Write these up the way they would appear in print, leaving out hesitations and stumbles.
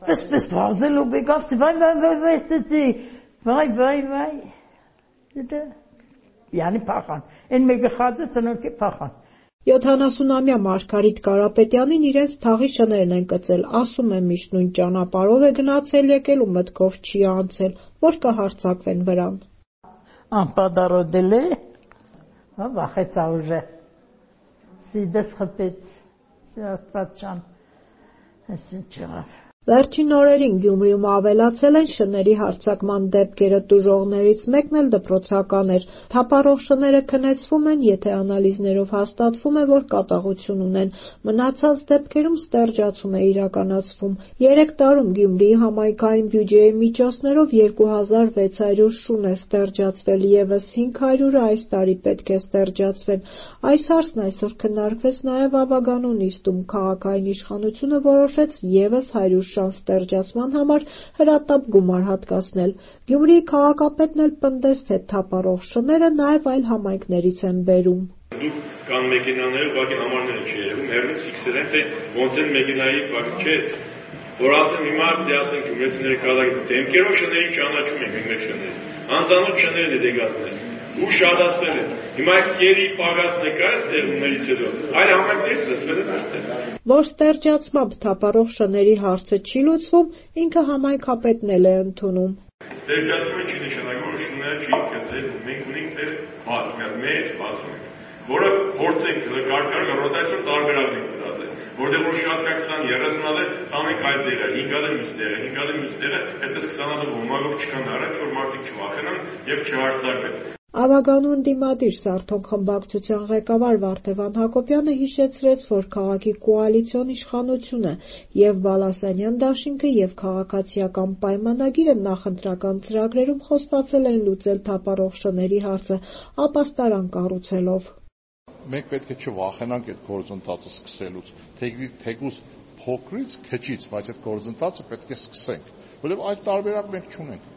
Պես վազել ու բեկավ, վայ, դա yani փախան, այն մեկը խածը ծնոթի փախան։ 70-ամյա Մարգարիտ Կարապետյանին իրենց թաղի շներն են կծել, ասում է միշտ նույն ճանապարհով է գնացել եկել ու մտքով չի անցել, որ կհարձակվեն վրան։ Անպադարոդել է, վախեց ուժը, սիդս խփեց, Աստված ջան, այսինչ եղավ։ Վերջին օրերին Գյումրիում ավելացել են շների հարձակման դեպքերը, տուժողներից մեկն էլ դպրոցական էր։ Թափառող շները քնեցվում են, եթե անալիզներով հաստատվում է, որ կատաղություն ունեն։ Մնացած դեպքերում ստերջացում է իրականացվում։ 3 տարում Գյումրիի համայնքային բյուջեի միջոցներով 2600 շուն է ստերջացվել, ևս 500-ը այս տարի պետք է ստերջացվեն։ Այս հարցն այսօր քննարկվեց նաև Ավագանու նիստում։ Քաղաքային իշխանությունը որոշեց ևս 100 շան ստերջացման համար հրատապ գումար հատկացնել։ Գյումրիի քաղաքապետն էլ պնդեց, թե թափառող շները նաև այլ համայնքներից են բերում։ Դուք կան մեքենաները, ուղղակի համարները չի երևում, հեռվից ֆիքսել են, թե ոնց են մեքենայի, չէ, որ ասեմ հիմա դասենք գյումրեցիները կատակի, դեմքերով շներին ճանաչում ենք մենք մեր շները, անծանոթ շներն է դեգազներ, ու շատացել են։ Հիմա գերի պագաս նկայած տեղումներից հետո, այլ համայնքներից լսվել են այստեղ։ Որ ստերջացմամբ թափառող շների հարցը չի լուծվում, ինքը համայնքապետն էլ է ընդունում։ Ստերջացումը չի նշանակում, որ շները չի գծել, մենք ունենք տեղ բաց, մեծ բացում ենք, որը փորձենք կարգարկ ռոտացիոն տարբերակն ենք դասել, որտեղ որ շատ կա 20-30 հատ տանենք այդ տեղը, 5 հատ մյուս տեղը, 5 հատ մյուս տեղը, այդպես 20 հատ ոմագով չկան առաջ, որ մարդիկ չվախենան եւ չհարցակվեն։ Ավագանու ընդդիմադիր Սարթոն խմբակցության ղեկավար Վարդևան Հակոբյանը հիշեցրեց, որ քաղաքի կոալիցիոն իշխանությունը եւ Բալասանյան դաշինքը եւ քաղաքացիական պայմանագիրը նախընտրական ծրագրերում խոստացել են լուծել թափառող շների հարցը ապաստարան կառուցելով։ Մենք պետք է չվախենանք այդ գործընթացը սկսելուց, թեկուզ փոքրից, քչից, բայց այդ գործընթացը պետք է սկսենք, որովհետեւ այլ տարբերակ մենք չունենք։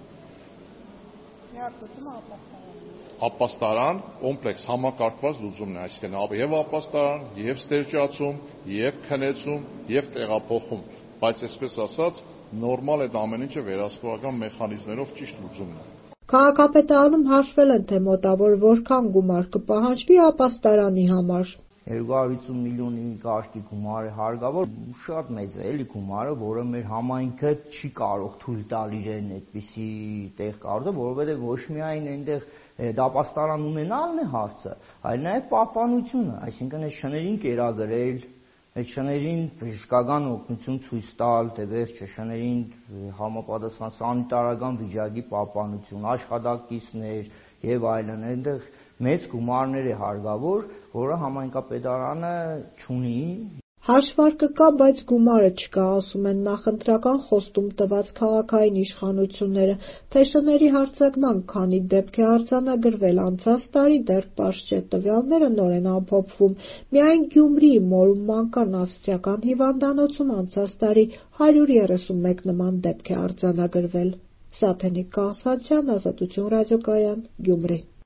Ապաստարան, կոմպլեքս համակարգված լուծումն է, այսինքն եւ ապաստարան, եւ ստերջացում, եւ քնեցում, եւ տեղափոխում, բայց այսպես ասած, նորմալ այդ ամեն ինչը վերահսկողական մեխանիզմներով ճիշտ լուծումն է։ Քաղաքապետարանում հաշվել են, թե մոտավոր որքան գումար կպահանջվի ապաստարանի համար։ 250 միլիոնի կարգի գումարը հարկավոր, շատ մեծ է էլի գումարը, որը մեր համայնքը չի կարող թույլ տալ իրեն այդպիսի տեղ կառուցել, որովհետև ոչ միայն այնտեղ ապաստարան ունենալն է հարցը, այլ նաև պահպանությունը, այսինքն այդ շներին կերակրել, այդ շներին բժշկական օգնություն ցույց տալ, թե վերջը շներին համապատասխան սանիտարական վիճակի պահպանություն, աշխատակիցներ եւ այլն, այնտեղ մեծ գումարներ է հարկավոր, որը համայնքապետարանը չունի։ Հաշվարկը կա, բայց գումարը չկա, ասում են նախընտրական խոստում տված քաղաքային իշխանությունները, թե շների հարձակման քանի դեպք է արձանագրվել անցած տարի դեռ պարզ չէ, տվյալները նոր են ամփոփվում։ Միայն Գյումրիի Մորում մանկան ավստրիական հիվանդանոցում անցած տարի 131 նման դեպք է արձանագրվել։ Սաթենիկ Կասանցյան, Ազատություն ռադիոկայան, Գյումրի։